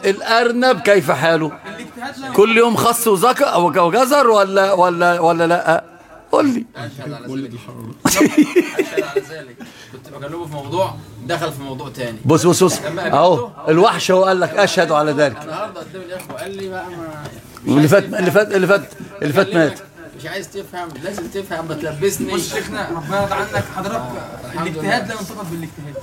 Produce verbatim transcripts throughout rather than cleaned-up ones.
الأرنب كيف حاله؟ كل يوم خس وزكى أو جزر ولا ولا ولا لا؟ قول لي. أشهد على ذلك. أشهد على ذلك. كنت بكلمه في موضوع دخل في موضوع تاني. بص بص بص أهو الوحش هو قال لك أشهد على ذلك. النهارده قدام الإخوة قال لي بقى ما اللي فات اللي فات اللي فات اللي فات مات. مش عايز تفهم، لازم تفهم، بتلبسني. بص شيخنا ربنا يرضى عنك حضرتك، الاجتهاد لا ينتقد بالاجتهاد.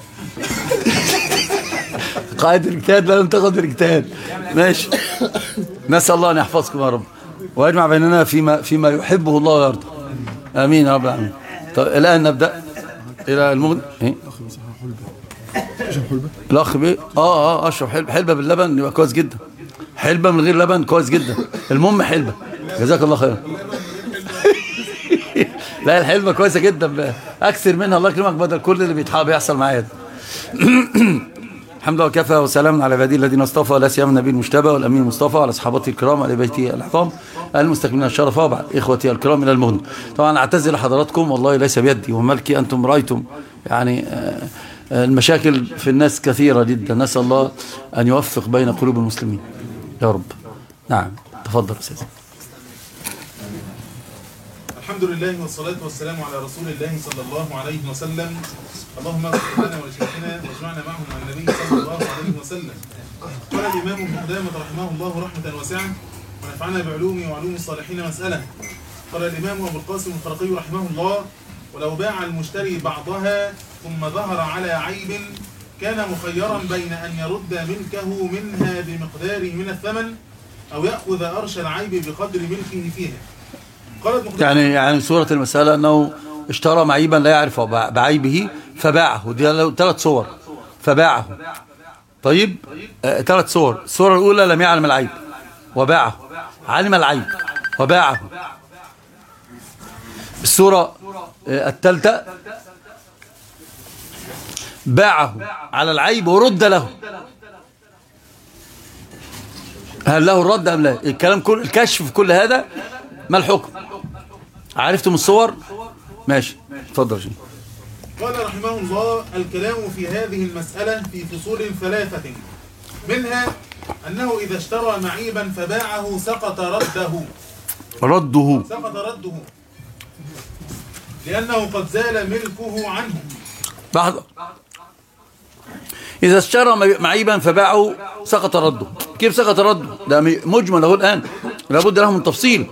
قائد الاجتهاد لا ينتقد بالاجتهاد. ماشي. نسأل الله أن يحفظكم يا رب ويجمع بيننا فيما فيما يحبه الله ويرضى. آمين يا رب العالمين. طب الآن نبدأ إلى المغني. إيه؟ الأخ بيه آه آه أشرب حلبة حلبة باللبن يبقى كويس جدا. حلبة من غير لبن كويس جدا. المهم حلبة. جزاك الله خير. لا الحلبة كويسة جدا أكثر منها الله يكرمك بدل كل اللي بيتحاب يحصل معايا ده. الحمد لله وكفى وسلام على عباده الذين اصطفى لا سيما النبي المجتبى والامين المصطفى وعلى اصحابته الكرام وعلى بيته العظام المستكملين الشرف وبعد اخوتي الكرام الى المغني. طبعا اعتذر لحضراتكم والله ليس بيدي وملكي، انتم رايتم يعني المشاكل في الناس كثيره جدا، نسال الله ان يوفق بين قلوب المسلمين يا رب. نعم تفضل استاذ. الحمد لله والصلاة والسلام على رسول الله صلى الله عليه وسلم. اللهم اغفر لنا ولشيخنا واجمعنا معهم مع النبي صلى الله عليه وسلم. قال الإمام ابن قدامة رحمه الله رحمة واسعة ونفعنا بعلومه وعلوم الصالحين مسألة. قال الإمام أبو القاسم الخرقي رحمه الله: ولو باع المشتري بعضها ثم ظهر على عيب كان مخيرا بين أن يرد ملكه منها بمقدار من الثمن أو يأخذ أرش العيب بقدر ملكه فيها. يعني يعني صورة المسألة أنه اشترى معيبا لا يعرف بعيبه فباعه. دي ثلاث صور. فباعه. طيب آه ثلاث صور. الصورة الأولى لم يعلم العيب وباعه. علم العيب وباعه. الصورة آه الثالثة باعه على العيب ورد له. هل له الرد أم لا؟ الكلام كل الكشف في كل هذا ما الحكم؟ عرفتم الصور؟ ماشي اتفضل شيخ. قال رحمه الله: الكلام في هذه المسألة في فصول ثلاثة، منها أنه إذا اشترى معيبا فباعه سقط رده رده سقط رده لأنه قد زال ملكه عنه. لحظة. إذا اشترى معيبا فباعه سقط رده. كيف سقط رده؟ ده مجمل له الآن، لابد له من تفصيل.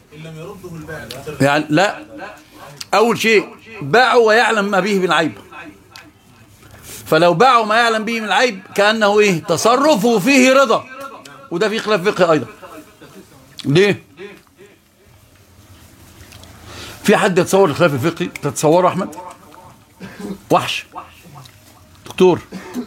يعني لا، أول شيء باعه ويعلم ما به من العيب، فلو باعه ما يعلم به من العيب كأنه إيه؟ تصرفه فيه رضا، وده في خلاف فقهي أيضا. ليه؟ في حد يتصور الخلاف الفقهي؟ تتصوره أحمد؟ وحش دكتور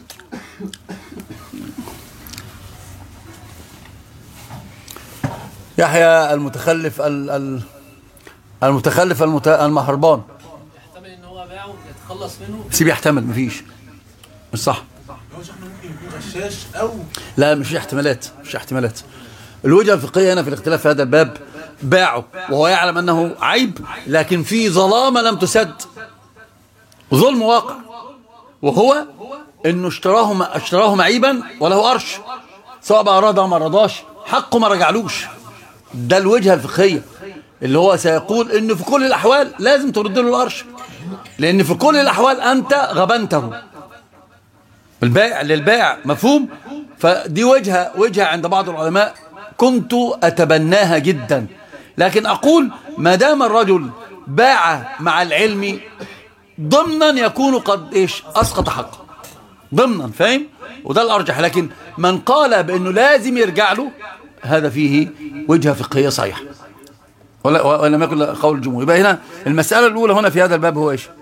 يحيى المتخلف المتخلف المهربان يحتمل ان هو باعه يتخلص منه. سيب يحتمل، مفيش، مش صح. لا مش احتمالات، مش احتمالات. الوجهه الفقهيه هنا في الاختلاف في هذا الباب: باعه وهو يعلم انه عيب لكن في ظلامه لم تسد، ظلم واقع، وهو انه اشتراه اشتراه معيبا وله قرش، سواء بقى رضى ما رضاش حقه ما رجعلوش. ده الوجهه الفقهيه اللي هو سيقول انه في كل الاحوال لازم ترد له القرش، لان في كل الاحوال انت غبنته. البائع للبائع، مفهوم؟ فدي وجهه وجهه عند بعض العلماء كنت اتبناها جدا، لكن اقول ما دام الرجل باع مع العلم ضمنا يكون قد ايش اسقط حقه ضمنا، فاهم؟ وده الارجح. لكن من قال بانه لازم يرجع له هذا فيه وجهه فقهيه صحيحه، ولا ولم يكن قول الجمهور. يبقى هنا المساله الاولى هنا في هذا الباب هو ايش؟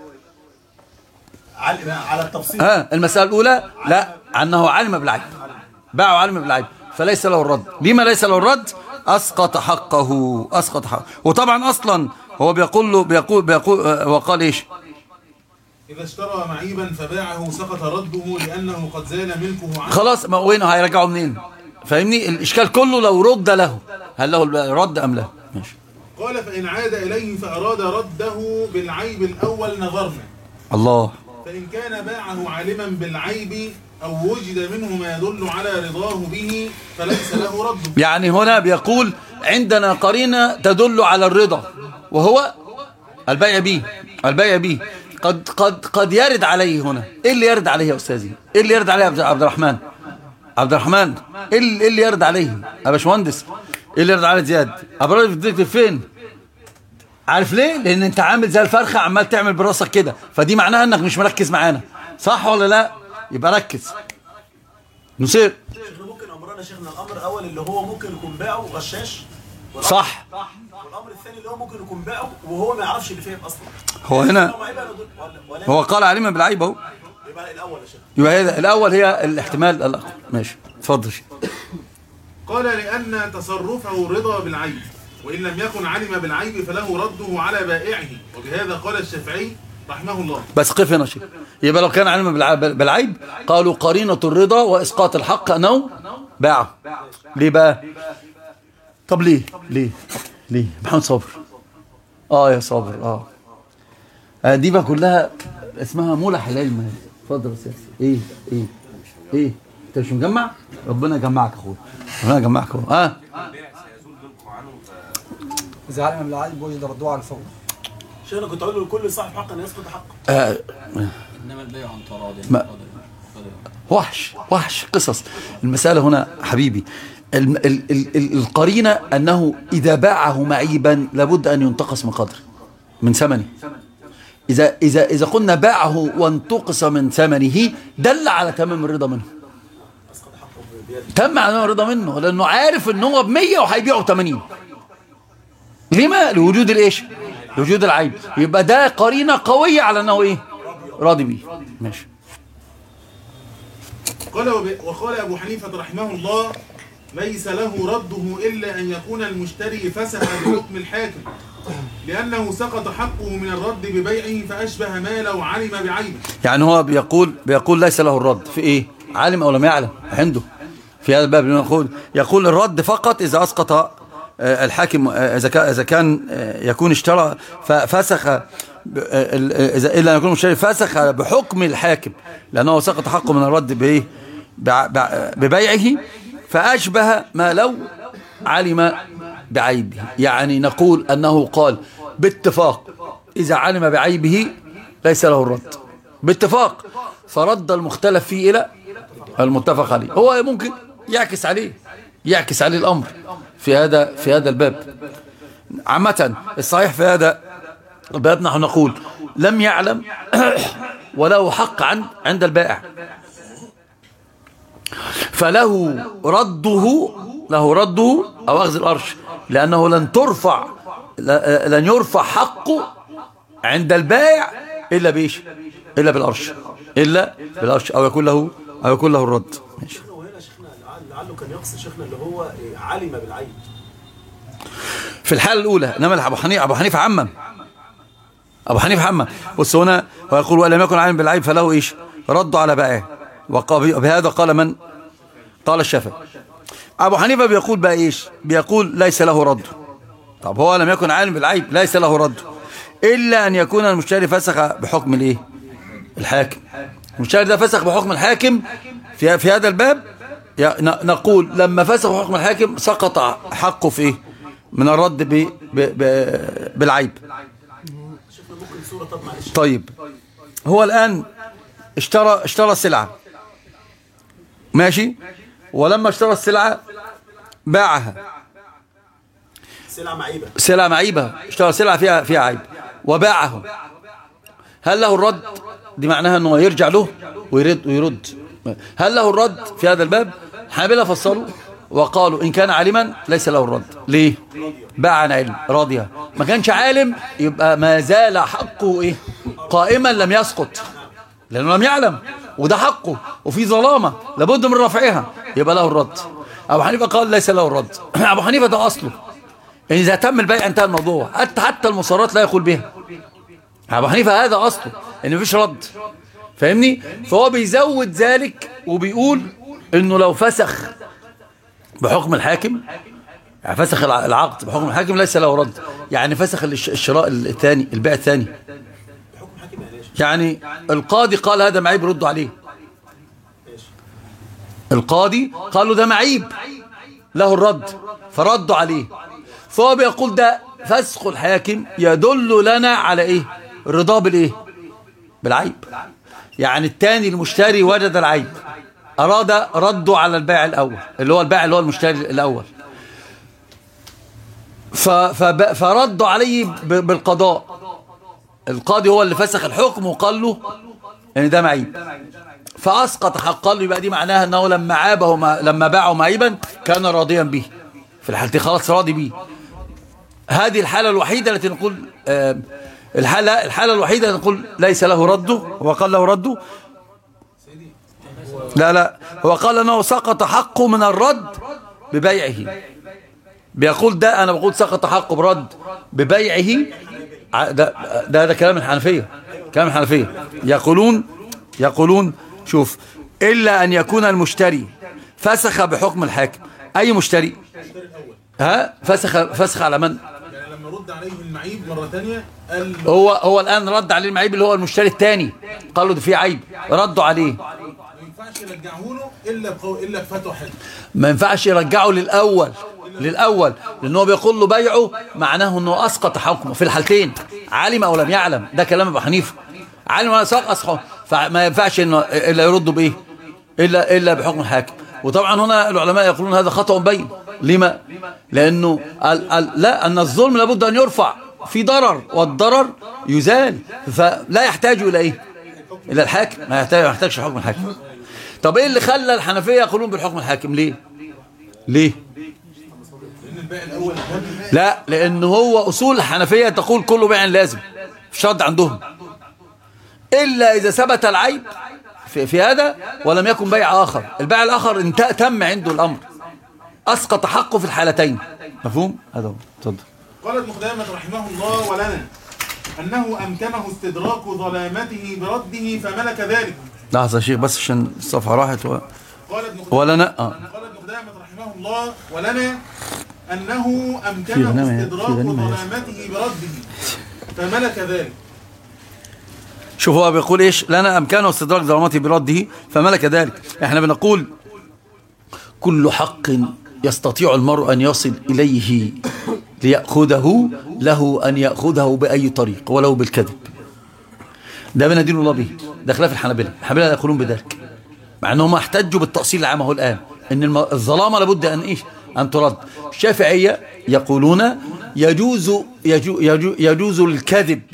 على التفصيل. ها المساله الاولى لا، انه علم بالعيب، باعه علم بالعيب فليس له الرد. لما ليس له الرد؟ اسقط حقه، اسقط حقه. وطبعا اصلا هو بيقول له بيقول بيقول وقال ايش؟ إذا اشترى معيبا فباعه سقط رده لأنه قد زال ملكه عنه. خلاص، ما وين هيرجعه منين؟ فاهمني؟ الإشكال كله لو رد له، هل له الرد أم لا؟ ماشي. قال: فإن عاد إليه فأراد رده بالعيب الأول نظرنا. الله. فإن كان باعه عالما بالعيب أو وجد منه ما يدل على رضاه به فليس له رد. يعني هنا بيقول عندنا قرينة تدل على الرضا وهو البيع به. البيع به قد قد قد يرد عليه هنا. ايه اللي يرد عليه يا استاذي؟ ايه اللي يرد عليه يا عبد الرحمن؟ عبد الرحمن ايه اللي يرد عليه يا باشمهندس؟ ايه اللي يرد عليه زياد؟ ابراج في فين؟ عارف ليه؟ لان انت عامل زي الفرخه عمال تعمل براسك كده، فدي معناها انك مش مركز معانا، صح ولا لا؟ يبقى ركز. نصير شيخنا ممكن امرنا شيخنا الامر الاول اللي هو ممكن يكون باعه غشاش، صح، والامر الثاني اللي هو ممكن يكون باعه وهو ما يعرفش اللي فين اصلا. هو هنا هو قال علما بالعيب اهو. يبقى الاول يا شيخ، يبقى هذا الاول هي الاحتمال الاقوى. ماشي اتفضل. قال لأن تصرفه رضا بالعيب، وإن لم يكن علم بالعيب فله رده على بائعه، وبهذا قال الشافعي رحمه الله. بس قف هنا شيء. يبقى لو كان علم بالعيب قالوا قرينة الرضا وإسقاط الحق أنه باعه. ليه بقى؟ طب ليه ليه ليه محمد صابر؟ اه يا صابر اه, آه دي بقى كلها اسمها ملح العلم. اتفضل يا سيدي. ايه ايه ايه انت مش مجمع؟ ربنا يجمعك اخويا، ربنا يجمعك اهو. اه إذا علم بالعيب وجد ردوه على الفور. شيخ انا كنت اقول له لكل صاحب حق ان يسقط حقه. آه. انما البيع عن تراض. وحش وحش قصص. المسألة هنا حبيبي ال ال ال ال القرينة أنه إذا باعه معيبا لابد أن ينتقص من قدره من ثمنه. إذا إذا إذا قلنا باعه وانتقص من ثمنه دل على تمام الرضا منه. تم على الرضا منه لأنه عارف إن هو بمية وهيبيعه ثمانين. لما؟ لوجود الإيش؟ لوجود العيب. يبقى ده قرينة قوية على أنه إيه؟ راضي بيه. ماشي. قال وقال أبو حنيفة رحمه الله ليس له رده إلا أن يكون المشتري فسخ بحكم الحاكم، لأنه سقط حقه من الرد ببيعه فأشبه ما لو علم بعيبه. يعني هو بيقول بيقول ليس له الرد في إيه؟ عالم أو لم يعلم عنده في هذا الباب. يقول يقول الرد فقط إذا أسقط الحاكم، إذا إذا كان يكون اشترى ففسخ، إذا إلا يكون المشتري فسخ بحكم الحاكم لأنه سقط حقه من الرد بإيه؟ ببيعه فأشبه ما لو علم بعيبه. يعني نقول أنه قال باتفاق إذا علم بعيبه ليس له الرد باتفاق، فرد المختلف فيه إلى المتفق عليه. هو ممكن يعكس عليه يعكس عليه الأمر في هذا في هذا الباب. عامة الصحيح في هذا الباب نحن نقول لم يعلم وله حق عند عند البائع فله رده له رده أو أخذ الأرش، لأنه لن ترفع لن يرفع حقه عند البائع إلا بإيش؟ إلا بالأرش إلا بالأرش أو يكون له أو يكون له الرد. ماشي. وهنا شيخنا لعله كان يقصد شيخنا اللي هو علم بالعيب في الحالة الأولى، إنما أبو حنيفة أبو حنيفة عمم أبو حنيفة عمم بص هنا ويقول ولم يكن عالم بالعيب فله إيش؟ رد على بائعه. وبهذا قال من؟ قال الشافعي. أبو حنيفة بيقول بقى إيش؟ بيقول ليس له رد. طب هو لم يكن عالم بالعيب ليس له رد إلا أن يكون المشتري فسخ بحكم الإيه؟ الحاكم. المشتري ده فسخ بحكم الحاكم في في هذا الباب. نقول لما فسخ بحكم الحاكم سقط حقه في إيه؟ من الرد ب ب ب بالعيب. طيب هو الآن اشترى اشترى سلعة ماشي، ولما اشترى السلعة باعها سلعة معيبة سلعة معيبة اشترى سلعة فيها فيها عيب وباعه، هل له الرد؟ دي معناها انه يرجع له ويرد ويرد. هل له الرد في هذا الباب؟ حنابلة فصلوا وقالوا إن كان عالما ليس له الرد. ليه؟ باع عن علم راضية. ما كانش عالم يبقى ما زال حقه إيه؟ قائما لم يسقط لأنه لم يعلم وده حقه وفي ظلامة لابد من رفعها يبقى له الرد. أبو حنيفة قال ليس له الرد. أبو حنيفة ده أصله إذا تم البيع انتهى الموضوع، حتى حتى المصارات لا يقول بها. أبو حنيفة هذا أصله إن مفيش رد، فاهمني؟ فهو بيزود ذلك وبيقول إنه لو فسخ بحكم الحاكم، يعني فسخ العقد بحكم الحاكم ليس له رد، يعني فسخ الشراء الثاني البيع الثاني، يعني القاضي قال هذا معيب ردوا عليه. القاضي قال له ده معيب له الرد فردوا عليه، فهو بيقول ده فسخ الحاكم يدل لنا على ايه؟ الرضا بالايه؟ بالعيب. يعني الثاني المشتري وجد العيب اراد رده على البائع الاول اللي هو البائع اللي هو المشتري الاول، فردوا عليه بالقضاء. القاضي هو اللي فسخ الحكم وقال له ان ده معيب فاسقط حق، قال له يبقى دي معناها انه لما عابه لما باعه معيبا كان راضيا به، في الحالتين خلاص راضي به. هذه الحالة الوحيدة التي نقول آه الحالة الحالة الوحيدة التي نقول ليس له رده. هو قال له رده؟ لا لا، هو قال انه سقط حقه من الرد ببيعه. بيقول ده انا بقول سقط حقه برد ببيعه. ده ده, ده كلام الحنفية، كلام الحنفية يقولون يقولون شوف الا ان يكون المشتري فسخ بحكم الحاكم. اي مشتري؟ ها فسخ فسخ على من؟ يعني لما رد عليه المعيب مرة ثانية قال هو هو الآن رد عليه المعيب اللي هو المشتري الثاني، قال له ده في عيب، ردوا عليه. ما ينفعش يرجعه له الا بقو... الا بفتوى حد. ما ينفعش يرجعه للأول للأول لأنه بيقول له بيعه معناه أنه أسقط حكمه في الحالتين، علم أو لم يعلم. ده كلام أبو حنيفة، علم ولا سقط، فما ينفعش إنه إلا يردوا بإيه؟ إلا إلا بحكم الحاكم. وطبعا هنا العلماء يقولون هذا خطأ بين. لما؟ لأنه ال ال لا أن الظلم لابد أن يرفع في ضرر، والضرر يزال، فلا يحتاج إلى إيه؟ إلى الحاكم، ما يحتاج ما يحتاجش حكم الحاكم. طب إيه اللي خلى الحنفية يقولون بالحكم الحاكم؟ ليه؟ ليه؟ لا، لأن هو أصول الحنفية تقول كل بيع لازم، في رد عندهم إلا إذا ثبت العيب في, في هذا ولم يكن بيع آخر. البيع الآخر انتهى تم عنده الأمر، أسقط حقه في الحالتين. مفهوم؟ هذا هو. اتفضل. قال ابن قدامة رحمه الله ولنا أنه أمكنه استدراك ظلامته برده فملك ذلك. لحظة يا شيخ بس عشان الصفحة راحت و... قال ابن ولنا آه. قال ابن قدامة رحمه الله ولنا أنه أمكنه استدراك ظلامته برده فملك ذلك. شوف هو بيقول إيش؟ لنا أمكانه استدراك ظلامته برده فملك ذلك. احنا بنقول كل حق يستطيع المرء أن يصل إليه ليأخذه له أن يأخذه بأي طريق ولو بالكذب. ده بندين الله به، ده خلاف الحنابلة. الحنابلة يقولون بذلك مع أنهم احتجوا بالتأصيل العام اهو الآن أن الظلامة لابد أن إيش؟ أن ترد. الشافعية يقولون يجوز يجوز, يجوز, يجوز الكذب،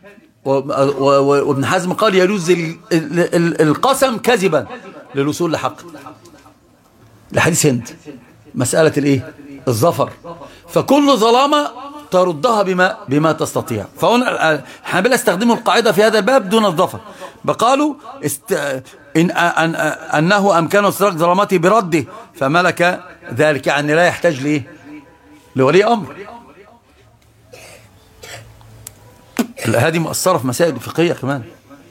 وابن حزم قال يجوز القسم كذبا للوصول لحق. لحديث هند مسألة الايه؟ الظفر. فكل ظلامة تردها بما بما تستطيع. فهنا الحنابلة استخدموا القاعدة في هذا الباب دون الظفر، بقالوا است... إن... أن... أنه أمكانه استدراك ظلامته برده فملك ذلك، يعني لا يحتاج ليه؟ لولي أمر. هذه مؤثرة في مسائل فقهية كمان.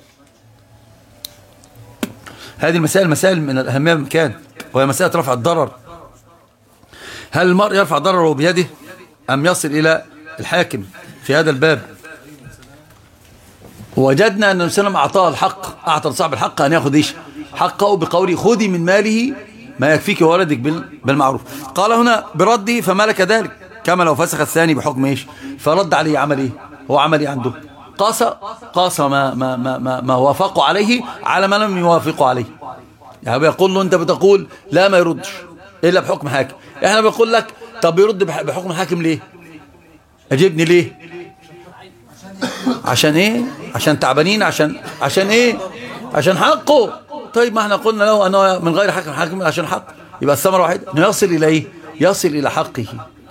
هذه المسائل مسائل من الأهمية بمكان، وهي مسألة رفع الضرر. هل المرء يرفع ضرره بيده أم يصل إلى الحاكم في هذا الباب؟ وجدنا أن النبي صلى الله عليه وسلم أعطاه الحق، أعطى لصاحب الحق أن يأخذ إيش؟ حقه بقوله خذي من ماله ما يكفيك وولدك بالمعروف. قال هنا برده فملك ذلك، كما لو فسخ الثاني بحكم إيش؟ فرد عليه. عمل إيه؟ هو عمل إيه عنده؟ قاس قاس ما ما ما ما, ما وافقوا عليه على ما لم يوافقوا عليه. يعني بيقول له أنت بتقول لا ما يردش إلا بحكم حاكم، إحنا بنقول لك طب يرد بحكم الحاكم ليه؟ أجيبني ليه؟ عشان إيه؟ عشان تعبانين، عشان عشان إيه؟ عشان حقه. طيب ما احنا قلنا له أنه من غير حكم حاكم عشان حق، يبقى الثمرة واحدة أنه يصل إلى إيه؟ يصل إلى حقه.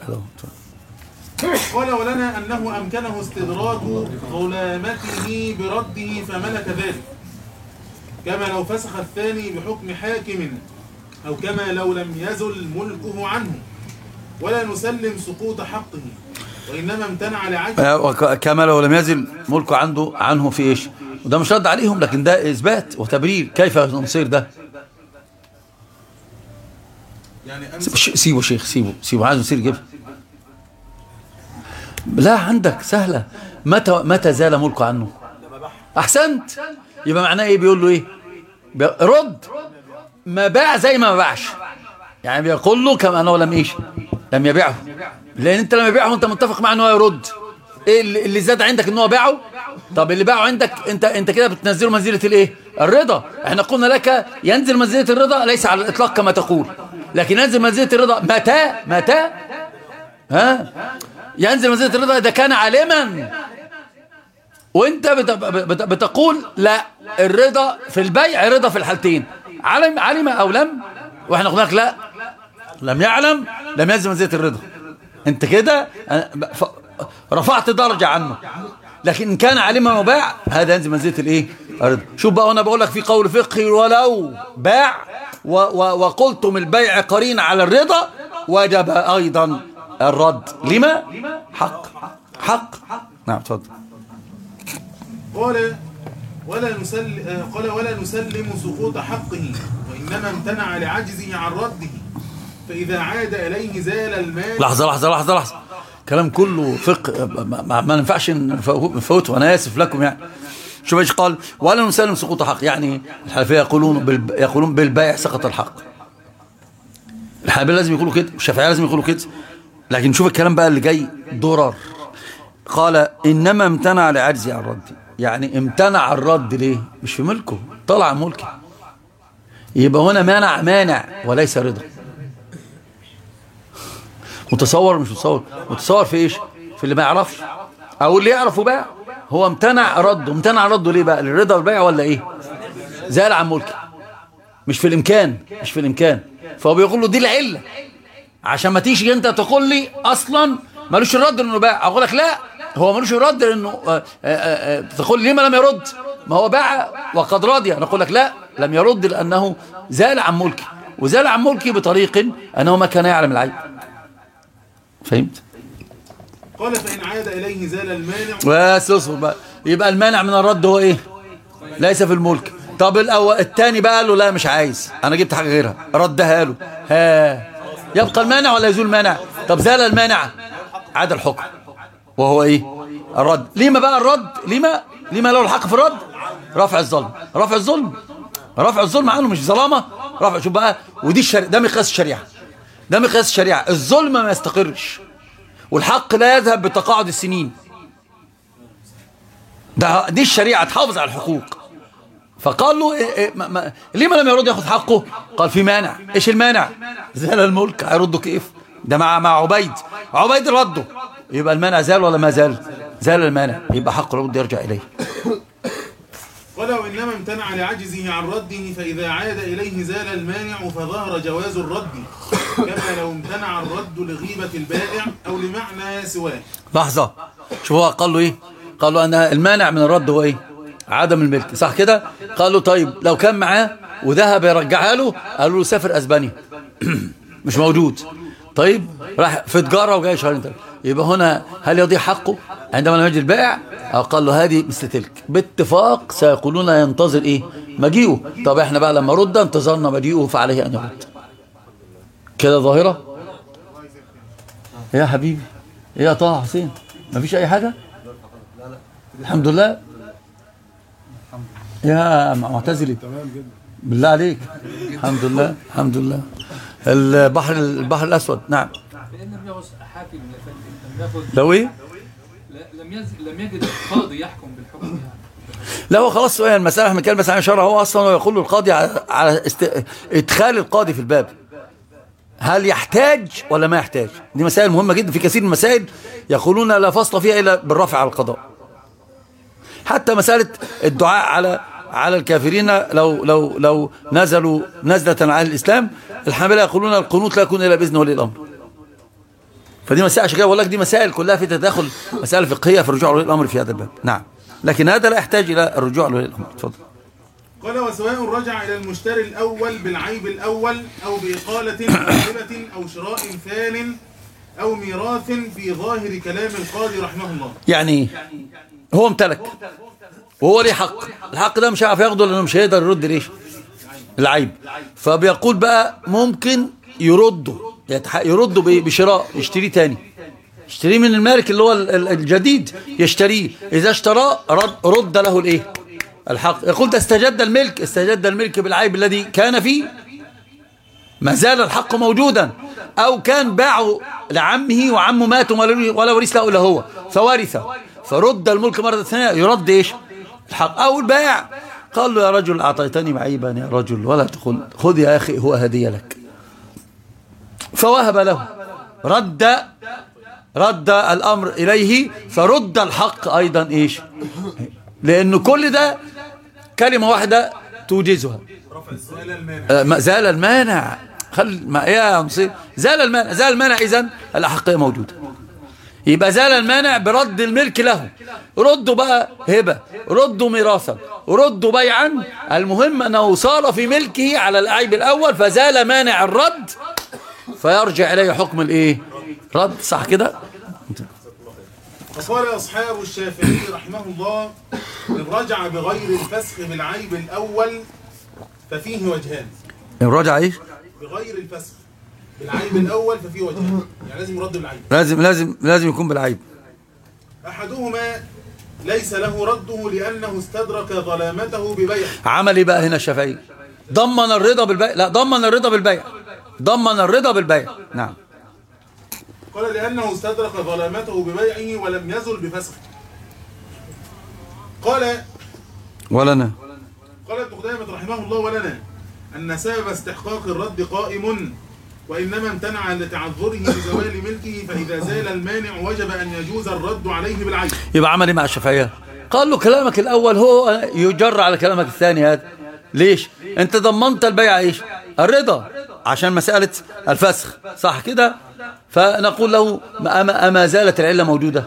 قال ولنا أنه أمكنه استدراك ظلامته برده فملك ذلك، كما لو فسخ الثاني بحكم حاكم، أو كما لو لم يزل ملكه عنه، ولا نسلم سقوط حقه، وإنما امتنع لعجز. كما لو لم يزل ملكه عنده عنه في إيش؟ وده مش رد عليهم، لكن ده إثبات وتبرير. كيف نصير ده؟ يعني سيبه شيخ، سيبه سيبه عايز نصير جيبه. لا عندك سهلة. متى متى زال ملكه عنه؟ أحسنت. يبقى معناه إيه؟ بيقول له إيه؟ رد. ما باع زي ما ما باعش، يعني بيقول له كما انه لم ايش لم يبيعه، لان انت لما يبيعه انت متفق معه ان هو يرد. ايه اللي زاد عندك ان هو باعه؟ طب اللي باعه عندك انت انت كده بتنزله منزله الايه؟ الرضا. احنا قلنا لك ينزل منزله الرضا ليس على الاطلاق كما تقول، لكن ينزل منزله الرضا متى متى ها ينزل منزله الرضا اذا كان عالما، وانت بت بت بتقول لا، الرضا في البيع رضا في الحالتين، علم علم او لم، واحنا قلنا لك لا، لم يعلم لم ينزل منزله الرضا. انت كده رفعت درجه عنه، لكن ان كان عالما وباع هذا ينزل منزله الايه؟ الرضا. شوف بقى، وانا بقول لك في قول فقهي ولو باع و و وقلتم البيع قرين على الرضا وجب ايضا الرد. لما؟ حق حق. نعم اتفضل. قال ولا نسلم قال ولا نسلم سقوط حقه، وانما امتنع لعجزه عن رده، فاذا عاد اليه زال المال. لحظه لحظه لحظه لحظه، كلام كله فقه ما, ما ينفعش نفوته، انا اسف لكم يعني. شوف ايش قال، ولا نسلم سقوط حق، يعني الحنفيه يقولون بالب... يقولون بالبيع سقط الحق. الحنابلة لازم يقولوا كده، والشافعيه لازم يقولوا كده، لكن شوف الكلام بقى اللي جاي ضرر. قال انما امتنع لعجزه عن رده، يعني امتنع الرد ليه؟ مش في ملكه، طلع عن ملكه، يبقى هنا مانع مانع وليس رضا. متصور مش متصور؟ متصور في ايش؟ في اللي ما يعرفش، او اللي يعرف وباع. هو امتنع رده، امتنع رده ليه بقى؟ للرضا والبيع ولا ايه؟ زال عن ملكه، مش في الامكان، مش في الامكان. فهو بيقول له دي العله، عشان ما تيجي انت تقول لي اصلا ملوش الرد لانه باع، اقول لك لا، هو ملوش الرد لانه تقول لي ما لم يرد، ما هو باع وقد رضي، انا اقول لك لا، لم يرد لانه زال عن ملكه، وزال عن ملكه بطريق انه ما كان يعلم العيب. فهمت؟ قال فإن عاد إليه زال المانع. بس اصبر بقى، يبقى المانع من الرد هو ايه؟ ليس في الملك. طب الاول الثاني بقى قال له لا مش عايز، انا جبت حاجه غيرها، ردها له، ها يبقى المانع ولا يزول المانع؟ طب زال المانع عاد الحكم وهو ايه؟ الرد. لما بقى الرد؟ لما لما له الحق في الرد؟ رفع الظلم، رفع الظلم، رفع الظلم عنه، مش ظلامه، رفع. شوف بقى، ودي الشريعه، ده مقياس الشريعه، ده مقياس الشريعه. الظلم ما يستقرش، والحق لا يذهب بتقاعد السنين، ده دي الشريعه تحافظ على الحقوق. فقال له إيه إيه ما ما ليه ما لم يرد ياخذ حقه؟ قال في مانع. ايش المانع؟ زال الملك. هيرده كيف؟ ده مع مع عبيد، عبيد رده، يبقى المانع زال ولا ما زال؟ زال المانع، يبقى حق الرد يرجع اليه. ولو انما امتنع لعجزه عن رده، فاذا عاد اليه زال المانع، فظهر جواز الرد، كما لو امتنع الرد لغيبه البائع او لمعنى سواه. لحظه، شوف هو قال له ايه؟ قال له ان المانع من الرد هو ايه؟ عدم الملك، صح كده؟ قال له طيب لو كان معاه وذهب يرجعها له، قالوا له سافر اسبانيا مش موجود، طيب راح في تجاره وجاي شهرين ثلاثه، يبقى هنا هل يضيع حقه عندما لم يجد البائع؟ أو قال له هذه مثل تلك، باتفاق سيقولون ينتظر ايه؟ مجيئه. طب احنا بقى لما رد انتظرنا مجيئه فعليه ان يرد. كده ظاهره؟ يا حبيبي ايه يا طه حسين؟ مفيش اي حاجه؟ الحمد لله يا معتزلي، بالله عليك. الحمد لله الحمد لله. البحر البحر الاسود. نعم. لو ايه؟ لم لم يجد القاضي يحكم بالحكم يعني. لا هو خلاص سؤال المسألة، احنا بنتكلم بس عن شرع، هو اصلا يقول له القاضي على است... ادخال القاضي في الباب، هل يحتاج ولا ما يحتاج؟ دي مسائل مهمة جدا، في كثير من المسائل يقولون لا فصل فيها الا بالرفع على القضاء. حتى مسألة الدعاء على على الكافرين لو لو لو نزلوا نزلة على الإسلام، الحنابلة يقولون القنوت لا يكون الا باذن ولي الامر. فدي مسائل، عشان كده بقول لك دي مسائل كلها في تداخل، مسائل فقهيه في الرجوع لولي الامر في هذا الباب. نعم، لكن هذا لا يحتاج الى الرجوع لولي الامر. اتفضل. قال وسواء رجع الى المشتري الاول بالعيب الاول، او باقاله او هبه او شراء ثان او ميراث، في ظاهر كلام القاضي رحمه الله. يعني هو امتلك وهو ليه حق، الحق ده مش هيعرف ياخده لانه مش هيقدر يرد ليش؟ العيب. فبيقول بقى ممكن يرده، يرده بشراء، يشتريه تاني، يشتريه من المالك اللي هو الجديد، يشتريه، إذا اشتراه رد, رد له الايه؟ الحق. يقول ده استجد الملك، استجد الملك بالعيب الذي كان فيه ما زال الحق موجودا، أو كان باعوا لعمه وعمه مات ولا ورث له إلا هو فورث فرد الملك مرة ثانية، يرد إيش الحق. أو البائع قال له يا رجل أعطيتني معيبا يا رجل ولا تقول خذ يا أخي هو هدية لك، فوهب له، رد رد الأمر إليه فرد الحق أيضا إيش، لأن كل ده كلمة واحدة توجزها. ما زال المانع، خل ما يا مصير زال المانع، زال المانع إذن الأحقية موجودة، يبقى زال المانع برد الملك له. ردوا بقى هبة، ردوا ميراثا، ردوا بيعا، المهم أنه صار في ملكه على العيب الأول فزال مانع الرد فيرجع إليه حكم الإيه رد. صح كده؟ وقال أصحاب الشافعي رحمه الله إن رجع بغير الفسخ بالعيب الأول ففيه وجهان. إن رجع إيش؟ بغير الفسخ بالعيب الأول ففيه وجهان، يعني لازم يرد بالعيب، لازم لازم لازم يكون بالعيب. أحدهما ليس له رده لأنه استدرك ظلامته ببيع. عمل إيه بقى هنا الشافعي؟ ضمن الرضا بالبيع، لا ضمن الرضا بالبيع، ضمن الرضا بالبيع. نعم. قال لأنه استدرك ظلامته ببيعه ولم يزل بفسخه. قال ولنا قال ابن قدامة رحمه الله ولنا أن سبب استحقاق الرد قائم، وإنما امتنع لتعذره بزوال ملكه، فإذا زال المانع وجب أن يجوز الرد عليه بالعيب. يبقى عمل إيه مع الشافعية؟ قال له كلامك الأول هو يجر على كلامك الثاني هذا. ليش؟ أنت ضمنت البيع إيش؟ الرضا عشان مسألة الفسخ، صح كده؟ فنقول له أما, أما زالت العلة موجودة؟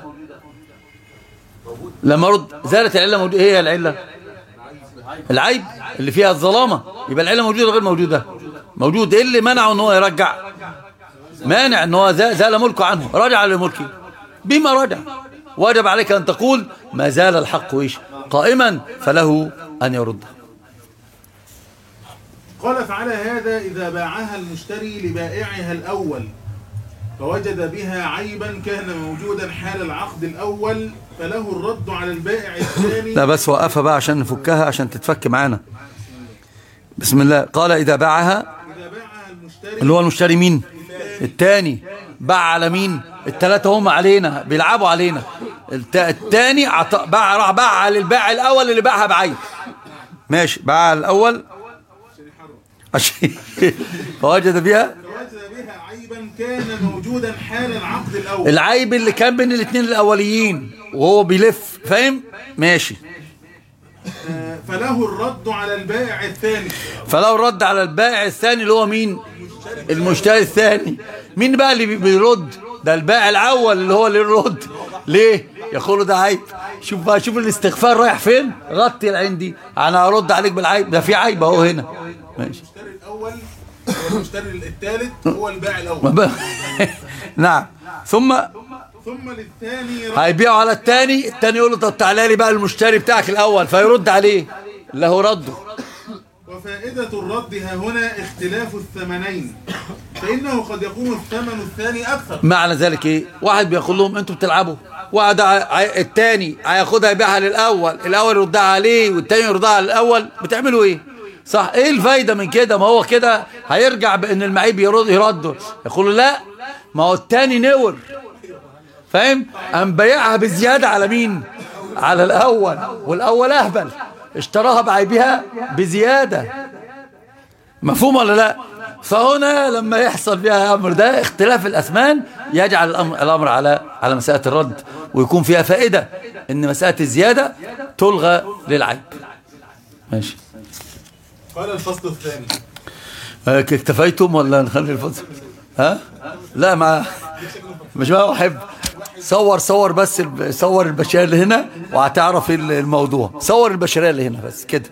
لما رد زالت العلة موجودة. إيه هي العلة؟ العيب اللي فيها الظلامة. يبقى العلة موجودة غير موجودة؟ موجود. إيه اللي منعه أنه يرجع؟ مانع أنه زال ملكه عنه، رجع لملكه. بما رجع وجب عليك أن تقول ما زال الحق إيش قائما فله أن يرده. قال فعلى هذا إذا باعها المشتري لبائعها الأول فوجد بها عيبا كان موجودا حال العقد الأول فله الرد على البائع الثاني. لا بس وقفها بقى عشان نفكها عشان تتفك معانا. بسم الله. قال إذا باعها إذا باعها المشتري اللي هو المشتري مين؟ الثاني. باع على مين؟ الثلاثة هم علينا بيلعبوا علينا. الثاني باع راح باع على البائع الأول اللي باعها بعيب. ماشي. باع على الأول فوجد بها فوجد بها عيبا كان موجودا حال العقد الأول. العيب اللي كان بين الاثنين الأوليين وهو بيلف، فاهم؟ ماشي. فله الرد على البائع الثاني. فله الرد على البائع الثاني اللي هو مين؟ المشتري الثاني. مين بقى اللي بيرد؟ ده البائع الأول اللي هو اللي يرد. ليه؟ يقولوا ده عيب. شوف بقى، شوف الاستغفار رايح فين. غطي العين دي، انا هرد عليك بالعيب ده، في عيب اهو هنا. ماشي. المشتري الأول والمشتري الثالث هو البائع الأول. نعم. ثم ثم للثاني هيبيعوا على الثاني، الثاني يقول له طب تعالى لي بقى المشتري بتاعك الأول، فيرد عليه اللي هو رده. وفائدة الرد ها هنا اختلاف الثمنين، فإنه قد يكون الثمن الثاني أكثر. معنى ذلك إيه؟ واحد بيقول لهم أنتوا بتلعبوا، واحد الثاني هياخدها يبيعها للأول، الأول يردها عليه والثاني يردها على الأول. بتعملوا إيه؟ صح. إيه الفايدة من كده؟ ما هو كده هيرجع بأن المعيب يرد يرده. يقولوا لا، ما هو الثاني نور، فاهم؟ قام بيعها بزيادة على مين؟ على الأول، والأول أهبل اشتراها بعيبها بزيادة. مفهوم ولا لا؟ فهنا لما يحصل فيها أمر ده اختلاف الأثمان يجعل الأمر, الأمر على على مسألة الرد، ويكون فيها فائدة إن مسألة الزيادة تلغى للعيب. ماشي. قال الفصل الثاني. اكتفيتم ولا نخلي الفصل؟ ها؟ لا، ما مش ما أحب. صور صور بس صور البشرية اللي هنا وهتعرف الموضوع. صور البشرية اللي هنا بس كده.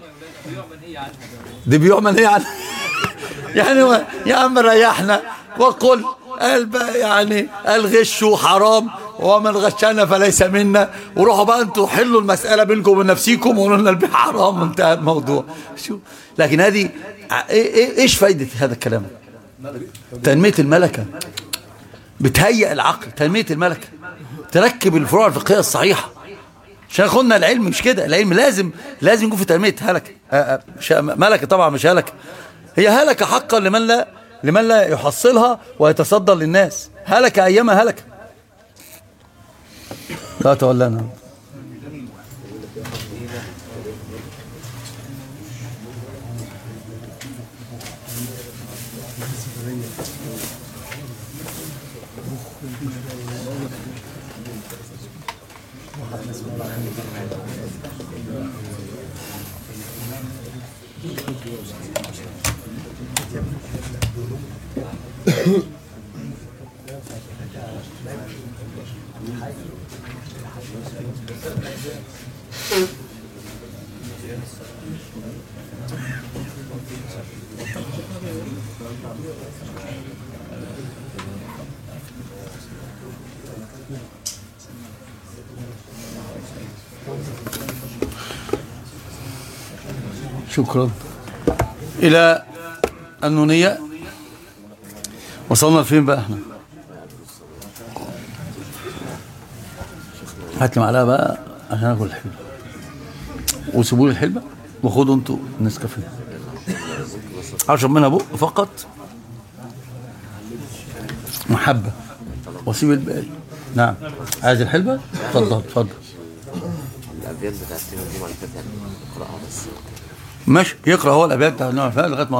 دي بيعمل ايه يعني؟ يعني يا عم ريحنا وقل يعني الغش حرام ومن غشنا فليس منا، وروحوا بقى انتوا حلوا المسألة بينكم وبين نفسيكم وقولوا لنا البيع حرام وانتهى الموضوع. شو لكن هذه ايش فايدة هذا الكلام؟ تنمية الملكة، بتهيئ العقل، تنمية الملكة، تركب الفروع الفقهية الصحيحة. عشان اخونا العلم مش كده، العلم لازم لازم يكون في تنمية هلكة ملكة، طبعا مش هلكة، هي هلك حقا لمن لا لمن لا يحصلها ويتصدر للناس. هلك أيما هلك. لا تولانا. شكرا. إلى النونية وصلنا لفين بقى احنا؟ هات لي معلقة بقى عشان اكل الحلبة، وسيبوا لي الحلبة وخدوا انتوا النسكافيه. اشرب منها بق فقط محبة واسيب الباقي. نعم عايز الحلبة؟ اتفضل اتفضل. الأبيات بتاعت الجمعة اللي فاتت اقرأها بس. ماشي يقرأ هو الأبيات بتاع النوع لغاية ما